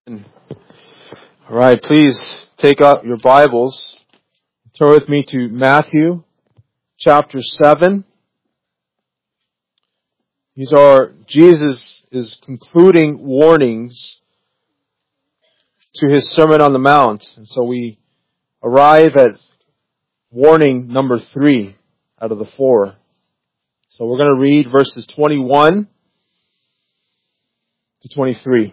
All right, please take up your Bibles. Turn with me to Matthew chapter 7. These are Jesus' concluding warnings to his Sermon on the Mount. And so we arrive at warning number 3 out of the 4. So we're going to read verses 21 to 23.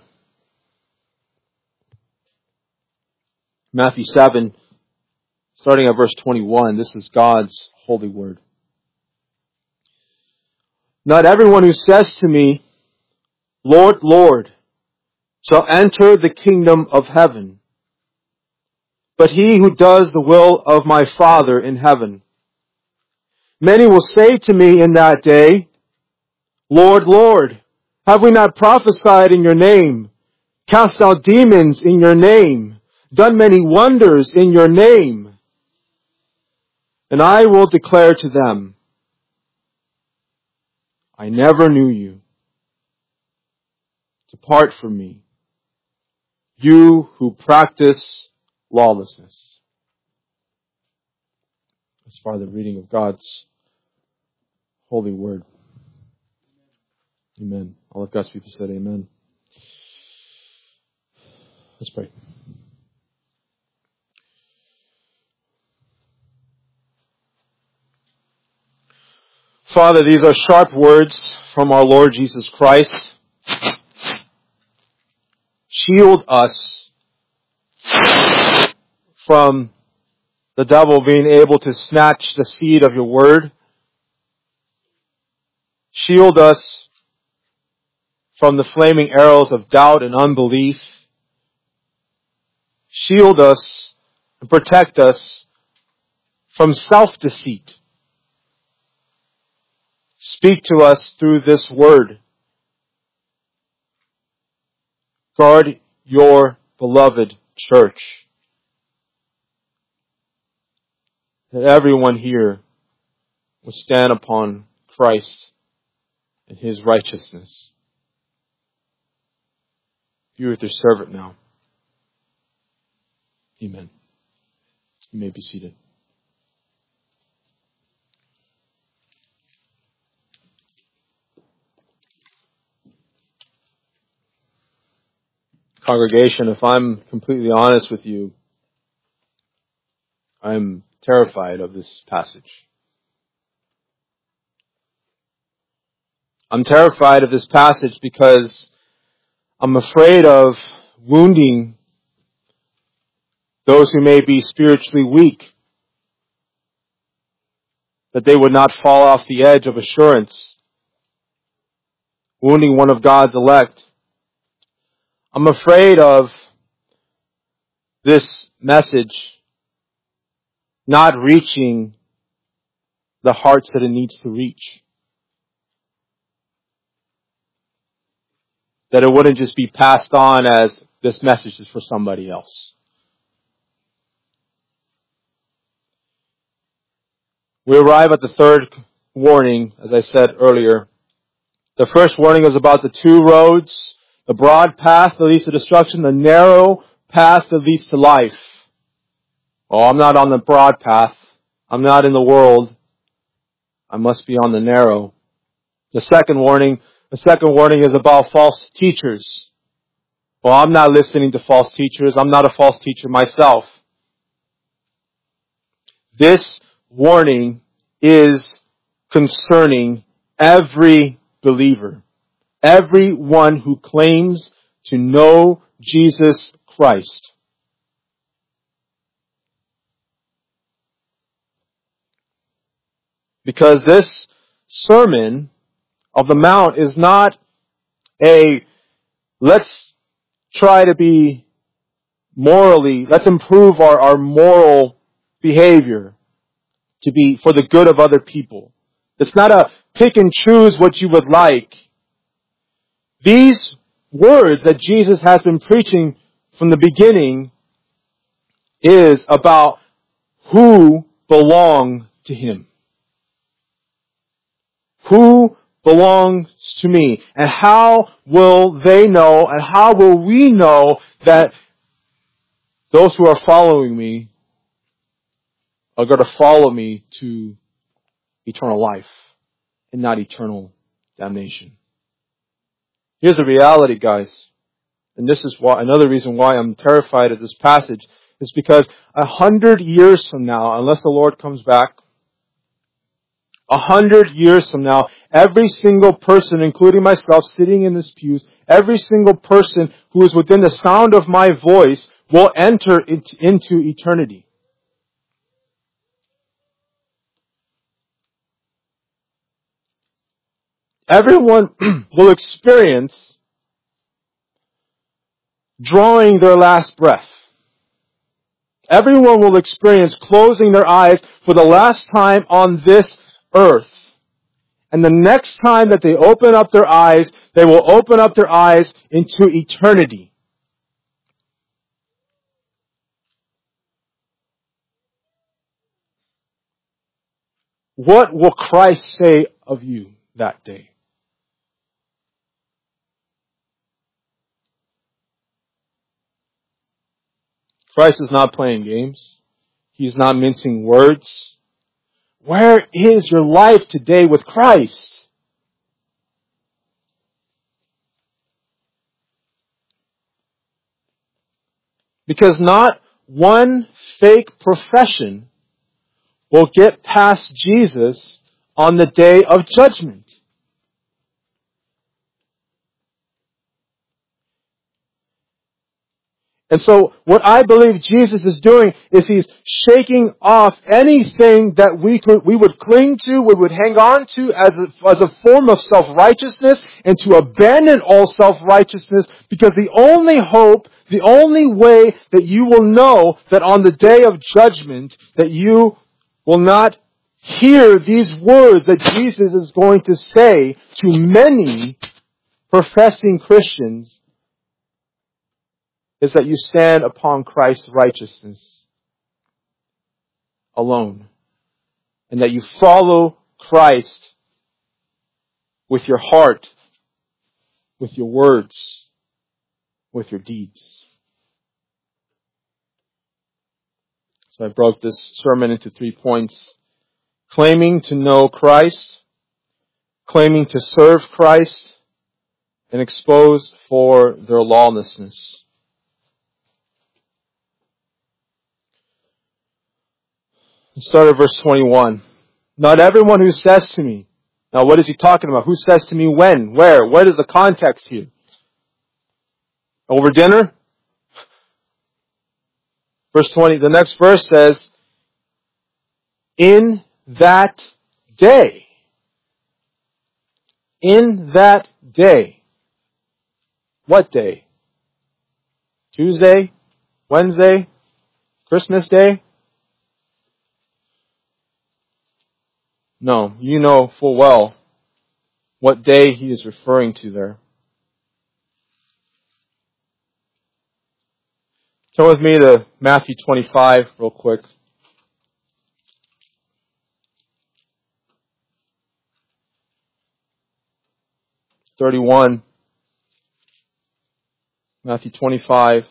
Matthew 7, starting at verse 21, this is God's holy word. Not everyone who says to me, Lord, Lord, shall enter the kingdom of heaven, but he who does the will of my Father in heaven. Many will say to me in that day, Lord, Lord, have we not prophesied in your name, cast out demons in your name, done many wonders in your name? And I will declare to them, I never knew you. Depart from me, you who practice lawlessness. As far as the reading of God's holy word. Amen. All of God's people said amen. Let's pray. Father, these are sharp words from our Lord Jesus Christ. Shield us from the devil being able to snatch the seed of your word. Shield us from the flaming arrows of doubt and unbelief. Shield us and protect us from self-deceit. Speak to us through this word. Guard your beloved church. That everyone here will stand upon Christ and His righteousness. Be with your servant now. Amen. You may be seated. Congregation, if I'm completely honest with you, I'm terrified of this passage. I'm terrified of this passage because I'm afraid of wounding those who may be spiritually weak, that they would not fall off the edge of assurance, wounding one of God's elect. I'm afraid of this message not reaching the hearts that it needs to reach. That it wouldn't just be passed on as this message is for somebody else. We arrive at the third warning, as I said earlier. The first warning is about the two roads, the broad path that leads to destruction, the narrow path that leads to life. Oh, I'm not on the broad path. I'm not in the world. I must be on the narrow. The second warning is about false teachers. Well, I'm not listening to false teachers. I'm not a false teacher myself. This warning is concerning every believer, everyone who claims to know Jesus Christ. Because this Sermon of the Mount is not a let's try to be let's improve our moral behavior to be for the good of other people. It's not a pick and choose what you would like. These words that Jesus has been preaching from the beginning is about who belong to Him. Who belongs to me. And how will they know, and how will we know that those who are following me are going to follow me to eternal life and not eternal damnation? Here's the reality, guys. And this is why, another reason why I'm terrified of this passage is because 100 years from now, unless the Lord comes back, 100 years from now, every single person, including myself, sitting in this pews, every single person who is within the sound of my voice will enter into eternity. Everyone will experience drawing their last breath. Everyone will experience closing their eyes for the last time on this earth. And the next time that they open up their eyes, they will open up their eyes into eternity. What will Christ say of you that day? Christ is not playing games. He's not mincing words. Where is your life today with Christ? Because not one fake profession will get past Jesus on the day of judgment. And so what I believe Jesus is doing is He's shaking off anything that we would cling to, we would hang on to as a form of self-righteousness, and to abandon all self-righteousness, because the only hope, the only way that you will know that on the day of judgment that you will not hear these words that Jesus is going to say to many professing Christians is that you stand upon Christ's righteousness alone. And that you follow Christ with your heart, with your words, with your deeds. So I broke this sermon into 3 points. Claiming to know Christ, claiming to serve Christ, and exposed for their lawlessness. Let's start at verse 21. Not everyone who says to me. Now what is he talking about? Who says to me when? Where? What is the context here? Over dinner? Verse 20, the next verse says, in that day. In that day. What day? Tuesday? Wednesday? Christmas Day? No, you know full well what day he is referring to there. Turn with me to Matthew 25 real quick. Matthew 25.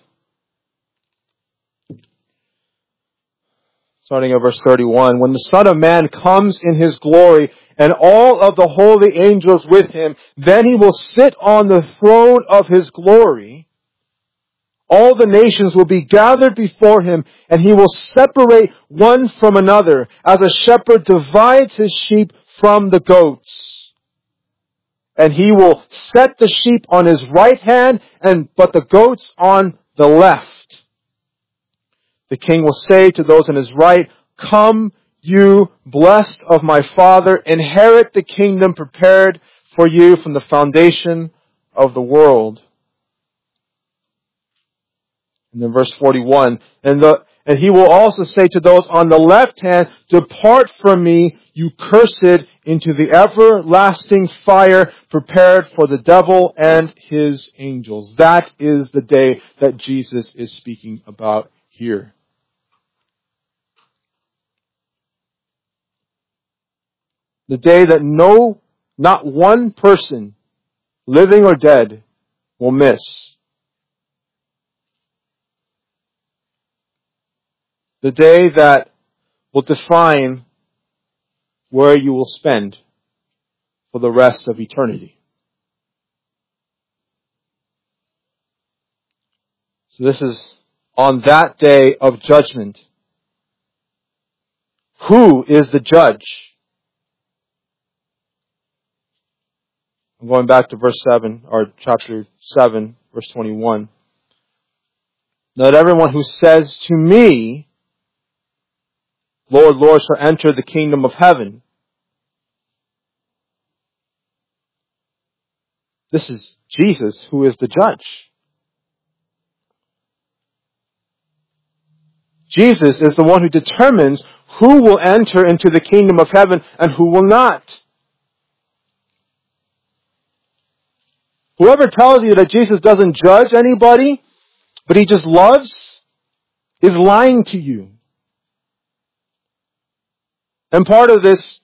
Starting at verse 31. When the Son of Man comes in His glory and all of the holy angels with Him, then He will sit on the throne of His glory. All the nations will be gathered before Him, and He will separate one from another, as a shepherd divides his sheep from the goats. And He will set the sheep on His right hand, but the goats on the left. The King will say to those on His right, come, you blessed of my Father, inherit the kingdom prepared for you from the foundation of the world. And then verse 41, and He will also say to those on the left hand, depart from me, you cursed, into the everlasting fire prepared for the devil and his angels. That is the day that Jesus is speaking about here. The day that no not one person, living or dead, will miss. The day that will define where you will spend for the rest of eternity. So this is on that day of judgment. Who is the judge? I'm going back to verse 7, or chapter 7, verse 21. Not everyone who says to me, Lord, Lord, shall enter the kingdom of heaven. This is Jesus who is the judge. Jesus is the one who determines who will enter into the kingdom of heaven and who will not. Whoever tells you that Jesus doesn't judge anybody, but He just loves, is lying to you. And part of this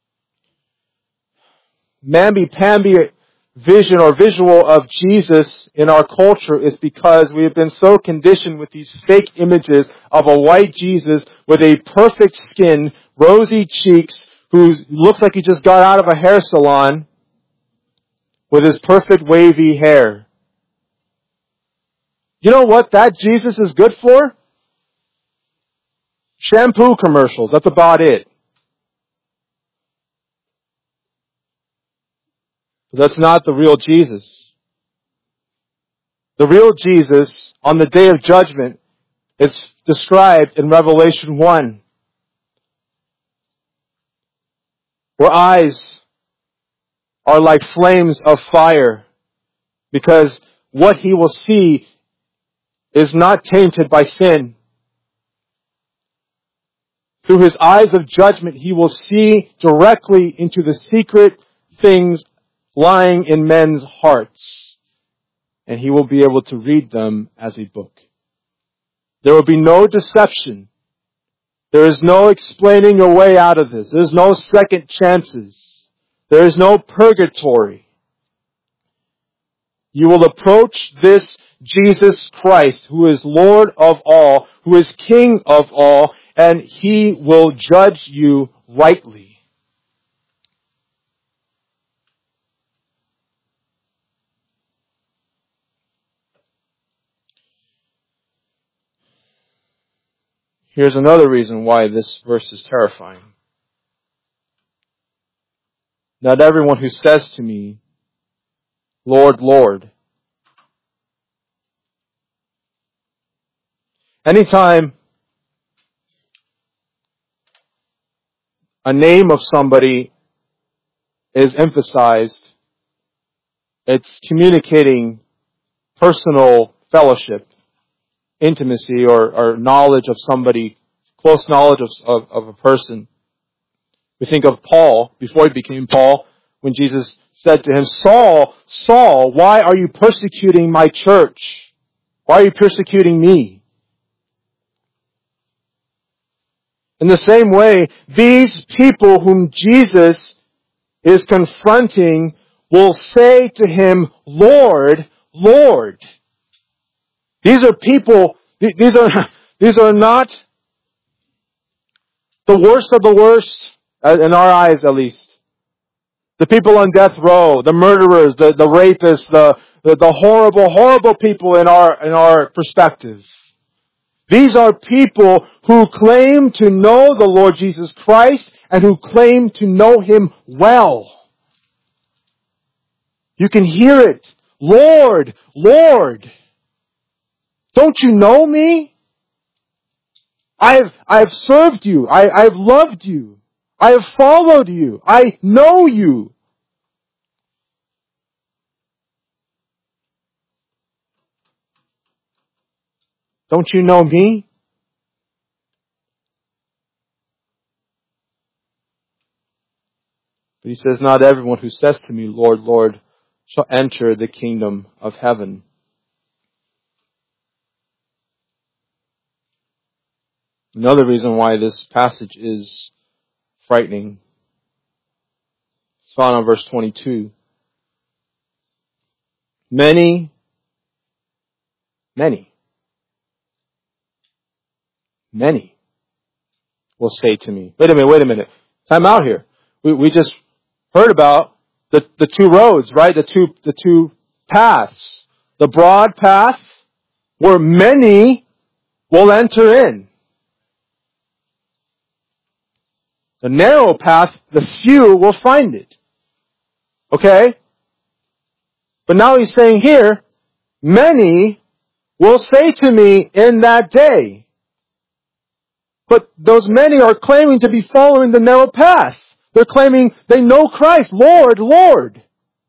mamby-pamby vision or visual of Jesus in our culture is because we have been so conditioned with these fake images of a white Jesus with a perfect skin, rosy cheeks, who looks like he just got out of a hair salon with his perfect wavy hair. You know what that Jesus is good for? Shampoo commercials. That's about it. But that's not the real Jesus. The real Jesus on the day of judgment is described in Revelation 1. Where eyes are like flames of fire, because what He will see is not tainted by sin. Through His eyes of judgment, He will see directly into the secret things lying in men's hearts, and He will be able to read them as a book. There will be no deception. There is no explaining your way out of this. There is no second chances. There is no purgatory. You will approach this Jesus Christ, who is Lord of all, who is King of all, and He will judge you rightly. Here's another reason why this verse is terrifying. Not everyone who says to me, Lord, Lord. Anytime a name of somebody is emphasized, it's communicating personal fellowship, intimacy, or knowledge of somebody, close knowledge of a person. We think of Paul, before he became Paul, when Jesus said to him, Saul, Saul, why are you persecuting my church? Why are you persecuting me? In the same way, these people whom Jesus is confronting will say to Him, Lord, Lord. These are people, these are not the worst of the worst, in our eyes at least. The people on death row, the murderers, the rapists, the horrible, horrible people in our perspective. These are people who claim to know the Lord Jesus Christ and who claim to know Him well. You can hear it. Lord, Lord. Don't you know me? I've served you. I've loved you. I have followed you. I know you. Don't you know me? But He says, not everyone who says to me, Lord, Lord, shall enter the kingdom of heaven. Another reason why this passage is frightening. It's found on verse 22. Many will say to me, wait a minute. Time out here. We just heard about the two roads, right? The two paths. The broad path where many will enter in. The narrow path, the few will find it. Okay? But now he's saying here, many will say to me in that day. But those many are claiming to be following the narrow path. They're claiming they know Christ. Lord, Lord.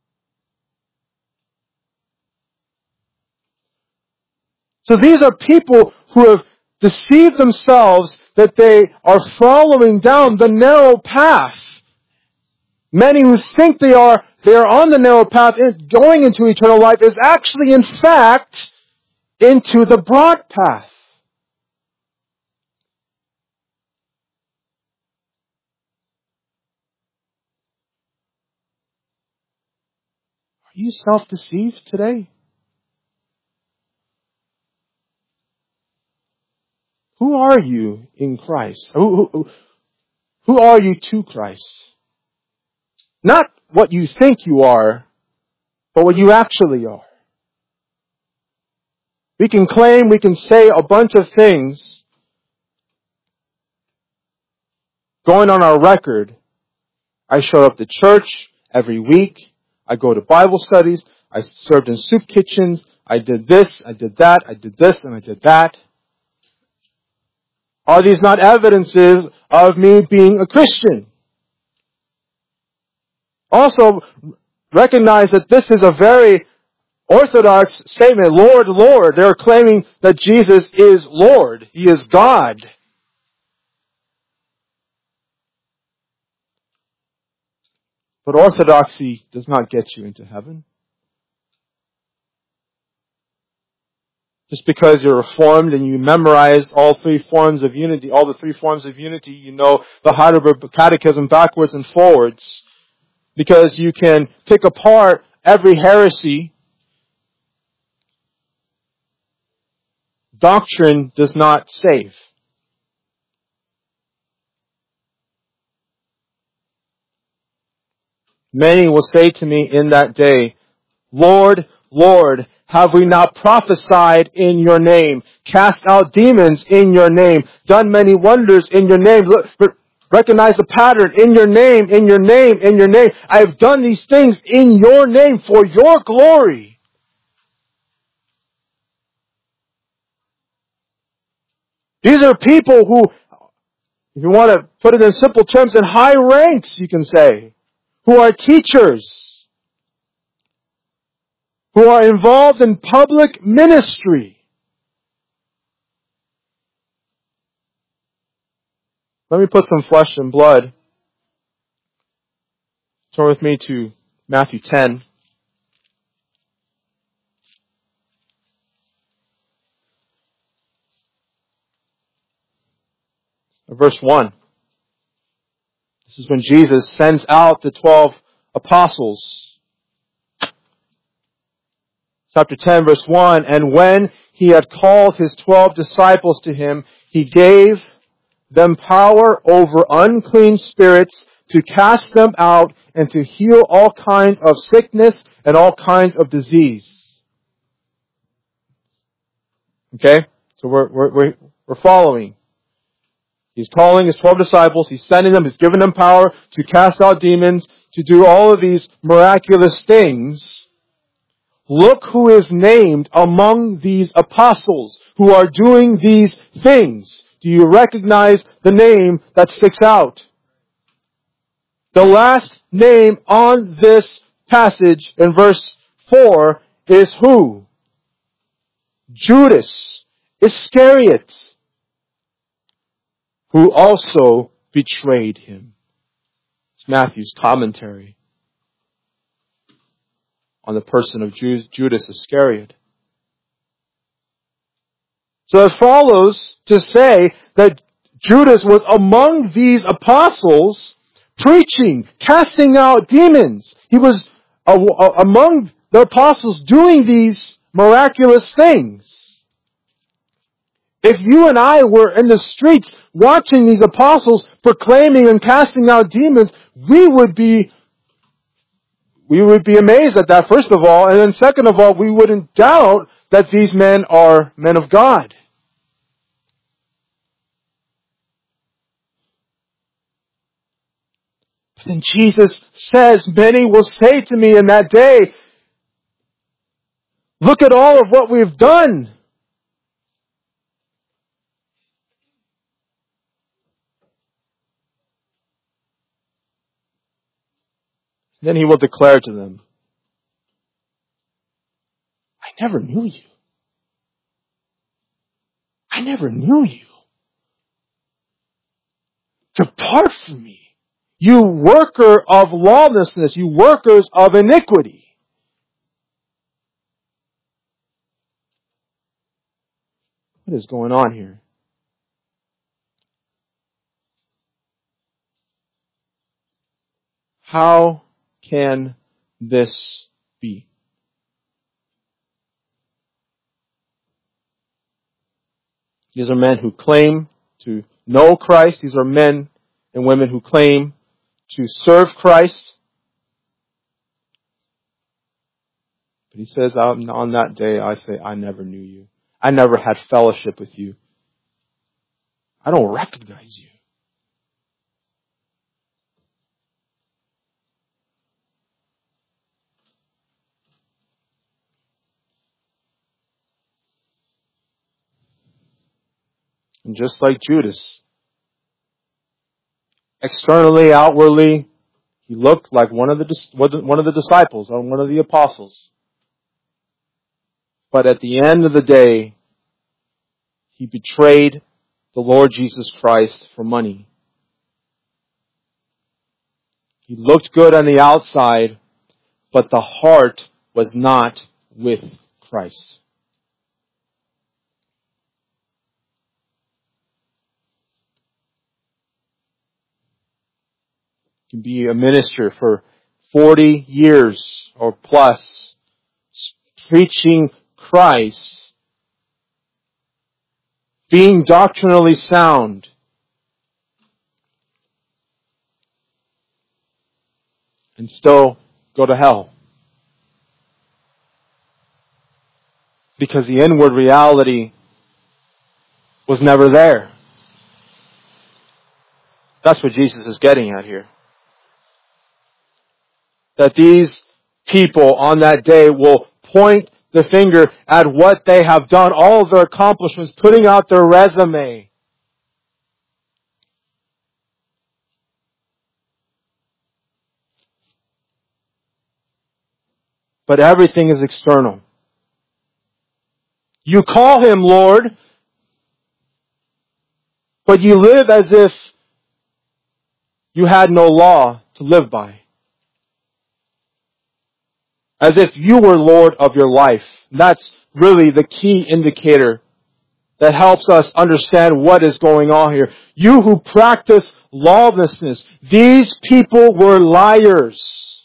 So these are people who have deceived themselves that they are following down the narrow path. Many who think they are on the narrow path going into eternal life is actually in fact into the broad path. Are you self-deceived today? Who are you in Christ? Who are you to Christ? Not what you think you are, but what you actually are. We can claim, we can say a bunch of things going on our record. I show up to church every week. I go to Bible studies. I served in soup kitchens. I did this, I did that, I did this, and I did that. Are these not evidences of me being a Christian? Also, recognize that this is a very orthodox statement. Lord, Lord. They're claiming that Jesus is Lord. He is God. But orthodoxy does not get you into heaven. Just because you're reformed and you memorize all the three forms of unity, you know the Heidelberg Catechism backwards and forwards, because you can pick apart every heresy. Doctrine does not save. Many will say to me in that day, Lord, Lord, have we not prophesied in your name, cast out demons in your name, done many wonders in your name? Look, recognize the pattern. In your name, in your name, in your name. I have done these things in your name for your glory. These are people who, if you want to put it in simple terms, in high ranks, you can say, who are teachers, who are involved in public ministry. Let me put some flesh and blood. Turn with me to Matthew 10. Verse 1. This is when Jesus sends out the 12 apostles. Chapter 10, verse 1. And when he had called his 12 disciples to him, he gave them power over unclean spirits to cast them out and to heal all kinds of sickness and all kinds of disease. Okay? So we're following. He's calling his 12 disciples. He's sending them. He's giving them power to cast out demons, to do all of these miraculous things. Look who is named among these apostles who are doing these things. Do you recognize the name that sticks out? The last name on this passage in verse 4 is who? Judas Iscariot, who also betrayed him. It's Matthew's commentary on the person of Judas Iscariot. So it follows to say that Judas was among these apostles preaching, casting out demons. He was among the apostles doing these miraculous things. If you and I were in the streets watching these apostles proclaiming and casting out demons, we would be amazed at that, first of all, and then second of all, we wouldn't doubt that these men are men of God. But then Jesus says, many will say to me in that day, look at all of what we've done. Then he will declare to them, I never knew you. I never knew you. Depart from me, you worker of lawlessness, you workers of iniquity. What is going on here? How can this be? These are men who claim to know Christ. These are men and women who claim to serve Christ. But he says, on that day, I say, I never knew you. I never had fellowship with you. I don't recognize you. And just like Judas, externally, outwardly, he looked like one of the disciples or one of the apostles. But at the end of the day, he betrayed the Lord Jesus Christ for money. He looked good on the outside, but the heart was not with Christ. You can be a minister for 40 years or plus, preaching Christ, being doctrinally sound, and still go to hell. Because the inward reality was never there. That's what Jesus is getting at here. That these people on that day will point the finger at what they have done, all of their accomplishments, putting out their resume. But everything is external. You call Him Lord, but you live as if you had no law to live by. As if you were Lord of your life. That's really the key indicator that helps us understand what is going on here. You who practice lawlessness, these people were liars.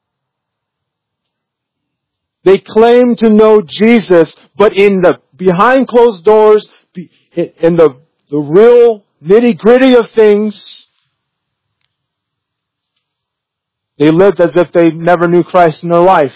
They claim to know Jesus, but in the behind closed doors, in the real nitty-gritty of things, they lived as if they never knew Christ in their life.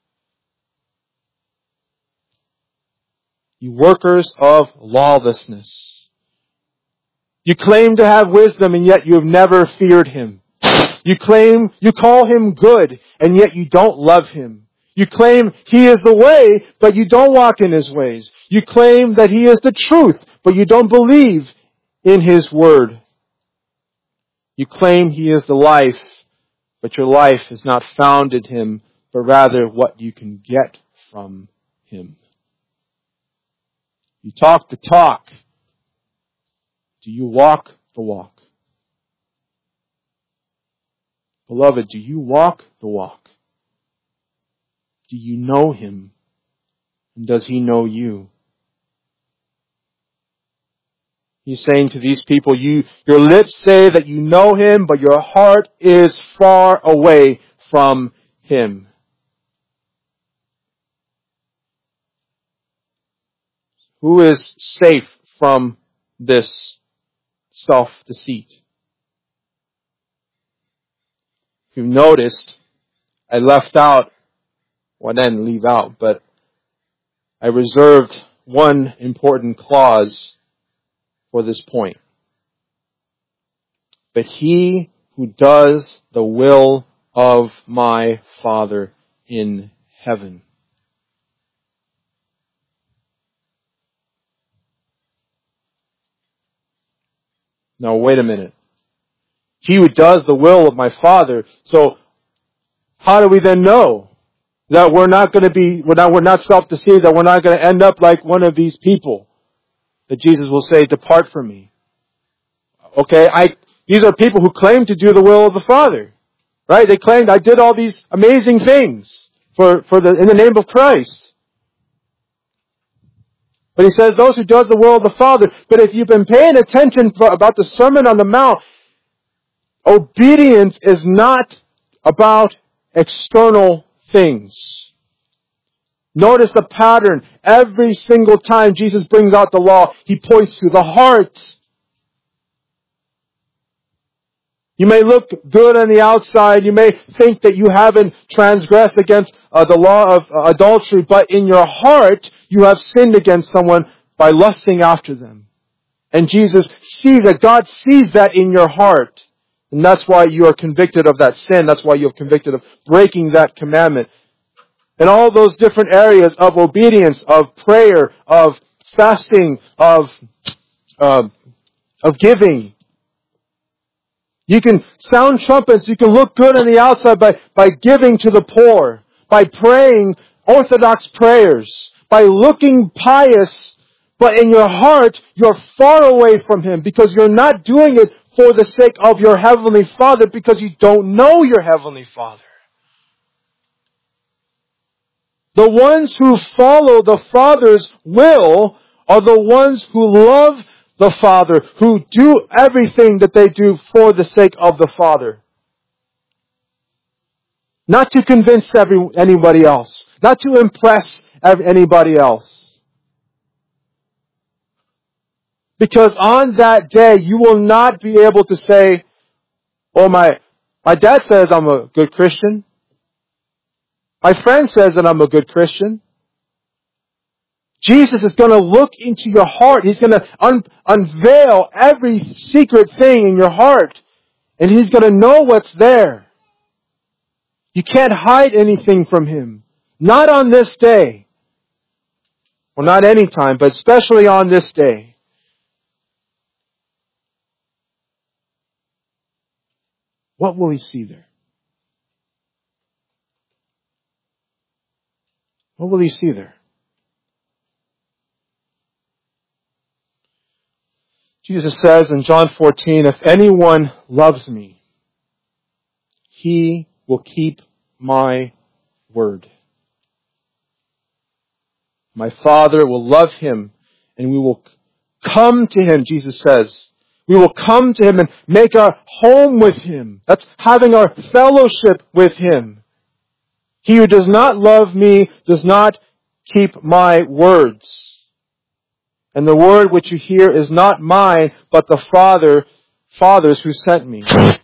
You workers of lawlessness. You claim to have wisdom, and yet you have never feared Him. You call Him good, and yet you don't love Him. You claim He is the way, but you don't walk in His ways. You claim that He is the truth, but you don't believe in His word. You claim He is the life, but your life is not found in Him, but rather what you can get from Him. You talk the talk. Do you walk the walk? Beloved, do you walk the walk? Do you know Him? And does He know you? He's saying to these people, your lips say that you know Him, but your heart is far away from Him. Who is safe from this self-deceit? If you've noticed, I left out, well, I didn't leave out, but I reserved one important clause for this point. But he who does the will of my Father in heaven. Now wait a minute. He who does the will of my Father. So how do we then know that we're not self-deceived, that we're not going to end up like one of these people that Jesus will say, depart from me? Okay, these are people who claim to do the will of the Father. Right? They claimed, I did all these amazing things in the name of Christ. But he says, those who does the will of the Father. But if you've been paying attention about the Sermon on the Mount, obedience is not about external things. Notice the pattern. Every single time Jesus brings out the law, He points to the heart. You may look good on the outside. You may think that you haven't transgressed against the law of adultery, but in your heart, you have sinned against someone by lusting after them. And Jesus sees that. God sees that in your heart. And that's why you are convicted of that sin. That's why you're convicted of breaking that commandment. And all those different areas of obedience, of prayer, of fasting, of giving. You can sound trumpets, you can look good on the outside by giving to the poor, by praying orthodox prayers, by looking pious, but in your heart, you're far away from Him because you're not doing it for the sake of your Heavenly Father because you don't know your Heavenly Father. The ones who follow the Father's will are the ones who love the Father, who do everything that they do for the sake of the Father. Not to convince anybody else. Not to impress anybody else. Because on that day, you will not be able to say, oh, my dad says I'm a good Christian. My friend says that I'm a good Christian. Jesus is going to look into your heart. He's going to unveil every secret thing in your heart. And He's going to know what's there. You can't hide anything from Him. Not on this day. Well, not any time, but especially on this day. What will He see there? What will He see there? Jesus says in John 14, if anyone loves me, he will keep my word. My Father will love him, and we will come to him, Jesus says. We will come to him and make our home with him. That's having our fellowship with him. He who does not love me does not keep my words. And the word which you hear is not mine, but the Father's who sent me.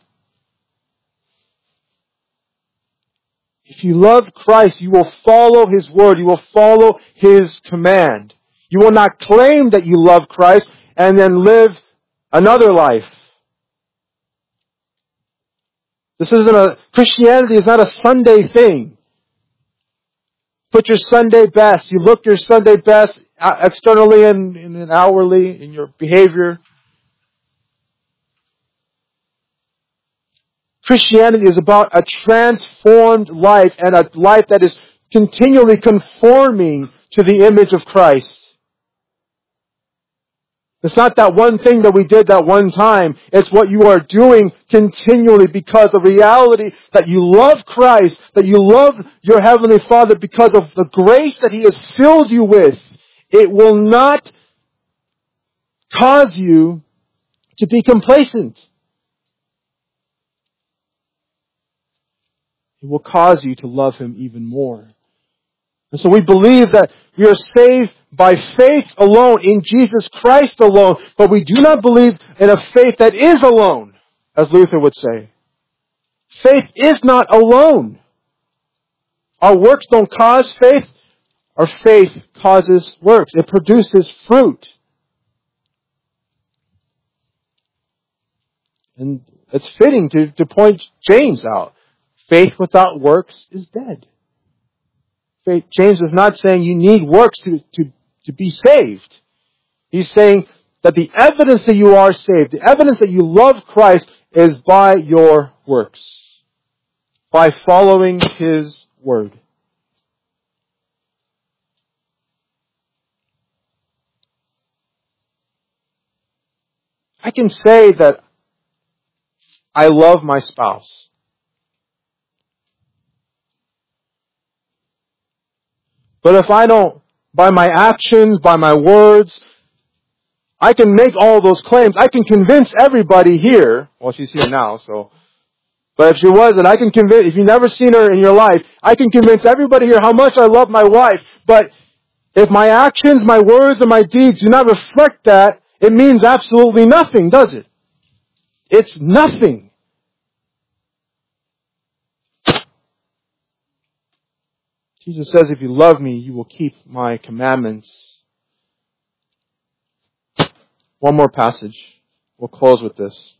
If you love Christ, you will follow His word. You will follow His command. You will not claim that you love Christ and then live another life. Christianity is not a Sunday thing. Put your Sunday best. You look your Sunday best externally and outwardly in your behavior. Christianity is about a transformed life and a life that is continually conforming to the image of Christ. It's not that one thing that we did that one time. It's what you are doing continually because the reality that you love Christ, that you love your Heavenly Father because of the grace that He has filled you with. It will not cause you to be complacent. It will cause you to love Him even more. And so we believe that we are saved by faith alone, in Jesus Christ alone, but we do not believe in a faith that is alone, as Luther would say. Faith is not alone. Our works don't cause faith. Our faith causes works. It produces fruit. And it's fitting to point James out. Faith without works is dead. Faith, James is not saying you need works to be saved. He's saying that the evidence that you are saved, the evidence that you love Christ, is by your works. By following His word. I can say that I love my spouse. But if I don't, by my actions, by my words, I can make all those claims. I can convince everybody here. Well, she's here now, so. But if she wasn't, I can convince, if you've never seen her in your life, I can convince everybody here how much I love my wife. But if my actions, my words, and my deeds do not reflect that, it means absolutely nothing, does it? It's nothing. Jesus says, if you love me, you will keep my commandments. One more passage. We'll close with this.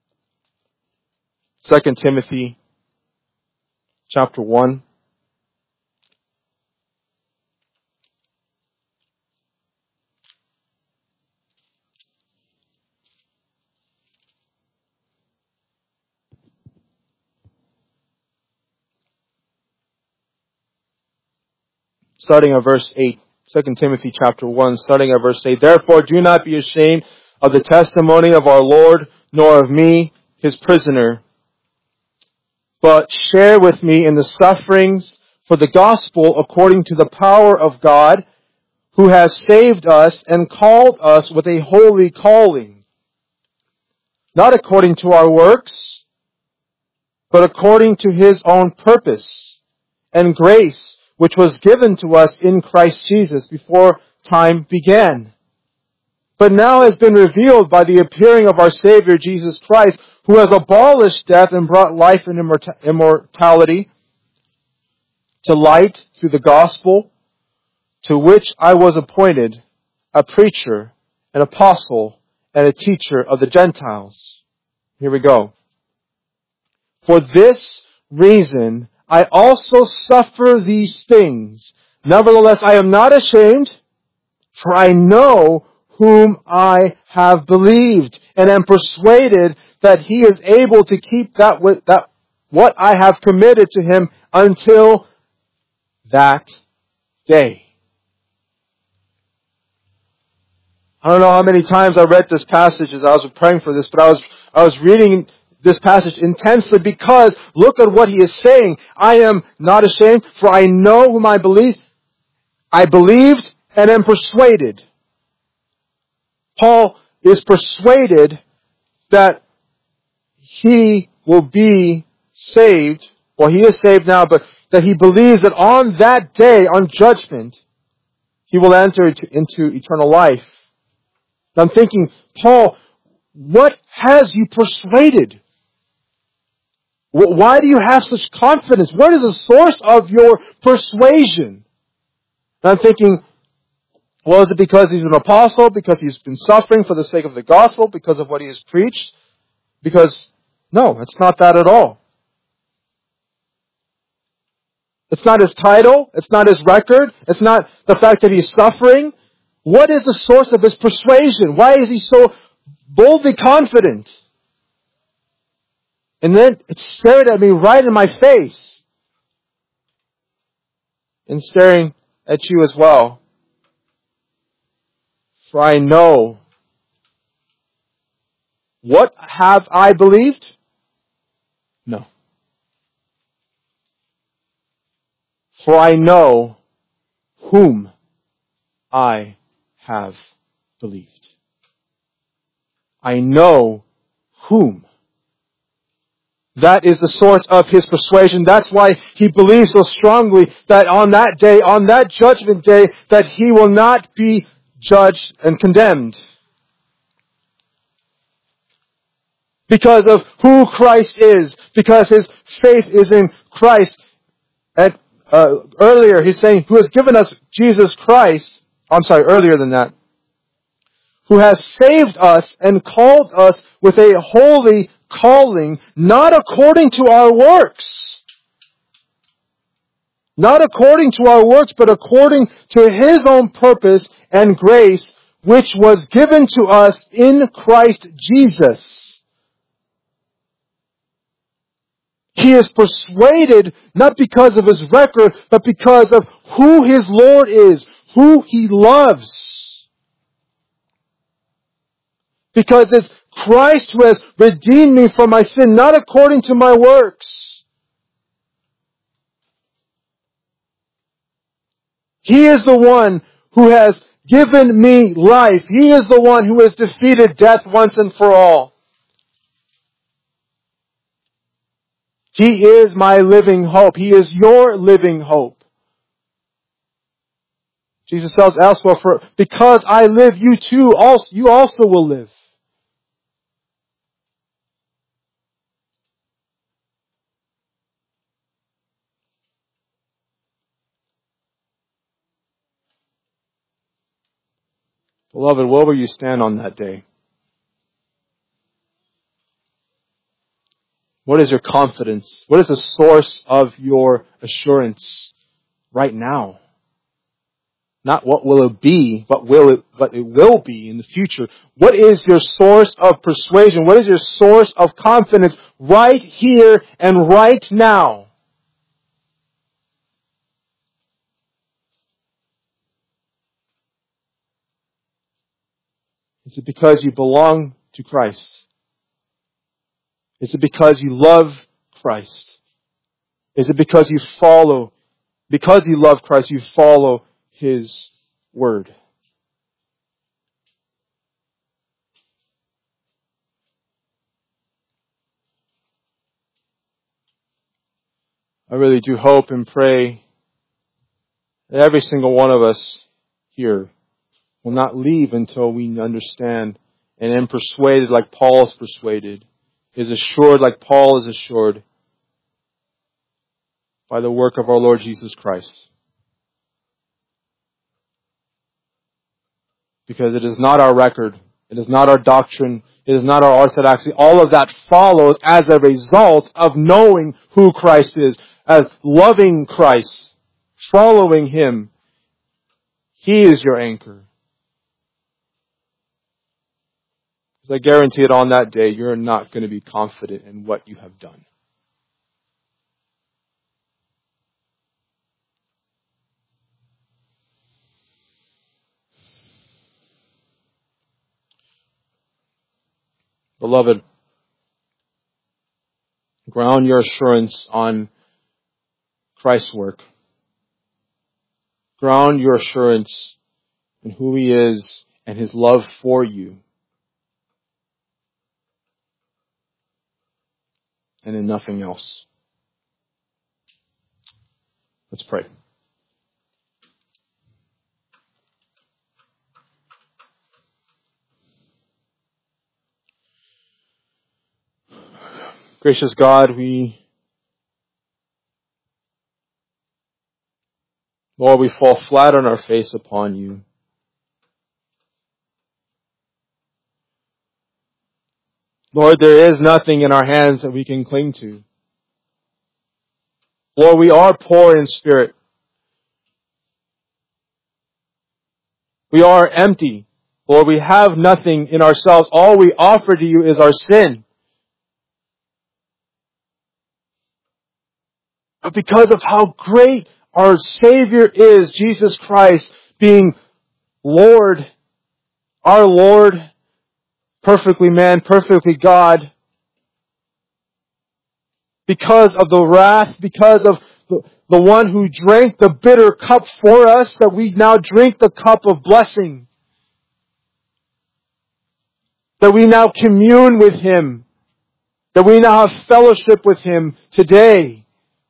2 Timothy chapter 1. Starting at verse 8. 2 Timothy chapter 1, starting at verse 8. Therefore, do not be ashamed of the testimony of our Lord, nor of me, His prisoner, but share with me in the sufferings for the gospel according to the power of God, who has saved us and called us with a holy calling, not according to our works, but according to His own purpose and grace, which was given to us in Christ Jesus before time began, but now has been revealed by the appearing of our Savior Jesus Christ, who has abolished death and brought life and immortality to light through the gospel, to which I was appointed a preacher, an apostle, and a teacher of the Gentiles. Here we go. For this reason, I also suffer these things. Nevertheless, I am not ashamed, for I know whom I have believed, and am persuaded that He is able to keep that what I have committed to Him until that day. I don't know how many times I read this passage as I was praying for this, but I was reading this passage intensely because look at what he is saying. I am not ashamed, for I know whom I believe. I believed and am persuaded. Paul is persuaded that he will be saved. Well, he is saved now, but that he believes that on that day, on judgment, he will enter into eternal life. And I'm thinking, Paul, what has you persuaded? Why do you have such confidence? What is the source of your persuasion? And I'm thinking, well, is it because he's an apostle? Because he's been suffering for the sake of the gospel? Because of what he has preached? Because, no, it's not that at all. It's not his title. It's not his record. It's not the fact that he's suffering. What is the source of his persuasion? Why is he so boldly confident? And then it stared at me right in my face. And staring at you as well. For I know. What have I believed? No. For I know whom I have believed. I know whom. That is the source of his persuasion. That's why he believes so strongly that on that day, on that judgment day, that he will not be judged and condemned. Because of who Christ is. Because his faith is in Christ. And earlier he's saying, who has given us Jesus Christ. Earlier than that. Who has saved us and called us with a holy calling, not according to our works. Not according to our works, but according to his own purpose and grace, which was given to us in Christ Jesus. He is persuaded not because of his record, but because of who his Lord is, who he loves. Because it's Christ who has redeemed me from my sin, not according to my works. He is the one who has given me life. He is the one who has defeated death once and for all. He is my living hope. He is your living hope. Jesus tells elsewhere, because I live, you also will live. Beloved, where will you stand on that day? What is your confidence? What is the source of your assurance right now? Not what will it be, but it will be in the future. What is your source of persuasion? What is your source of confidence right here and right now? Is it because you belong to Christ? Is it because you love Christ? Is it because you love Christ, you follow his word? I really do hope and pray that every single one of us here will not leave until we understand and am persuaded like Paul is persuaded, is assured like Paul is assured by the work of our Lord Jesus Christ. Because it is not our record, it is not our doctrine, it is not our orthodoxy. All of that follows as a result of knowing who Christ is, as loving Christ, following him. He is your anchor. Because I guarantee it, on that day, you're not going to be confident in what you have done. Beloved, ground your assurance on Christ's work. Ground your assurance in who he is and his love for you. And in nothing else. Let's pray. Gracious God, Lord, we fall flat on our face upon you. Lord, there is nothing in our hands that we can cling to. Lord, we are poor in spirit. We are empty. Lord, we have nothing in ourselves. All we offer to you is our sin. But because of how great our Savior is, Jesus Christ, being Lord, our Lord, perfectly man, perfectly God, because of the wrath, because of the one who drank the bitter cup for us, that we now drink the cup of blessing. that we now commune with Him, that we now have fellowship with Him today.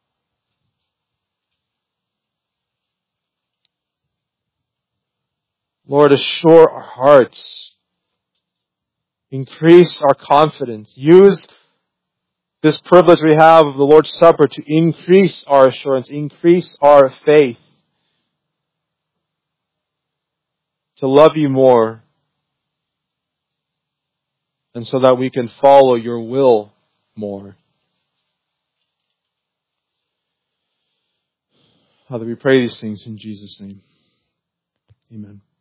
Lord, assure our hearts. Increase our confidence. Use this privilege we have of the Lord's Supper to increase our assurance, increase our faith, to love You more, and so that we can follow Your will more. Father, we pray these things in Jesus' name. Amen.